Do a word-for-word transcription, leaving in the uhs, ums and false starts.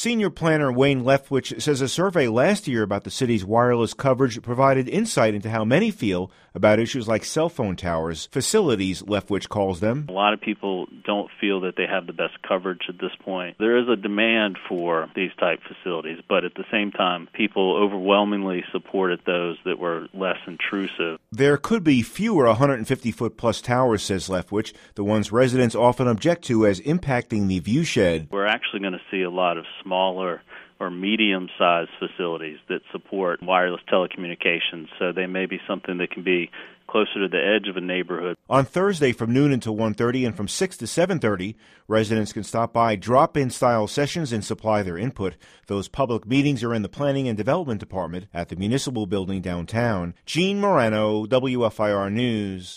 Senior planner Wayne Leftwich says a survey last year about the city's wireless coverage provided insight into how many feel about issues like cell phone towers, facilities, Leftwich calls them. A lot of people don't feel that they have the best coverage at this point. There is a demand for these type facilities, but at the same time, people overwhelmingly supported those that were less intrusive. There could be fewer one hundred fifty foot plus towers, says Leftwich, the ones residents often object to as impacting the viewshed. We're actually going to see a lot of smaller or medium-sized facilities that support wireless telecommunications, so they may be something that can be closer to the edge of a neighborhood. On Thursday from noon until one thirty and from six to seven thirty, residents can stop by drop-in style sessions and supply their input. Those public meetings are in the Planning and Development Department at the Municipal Building downtown. Gene Morano, W F I R News.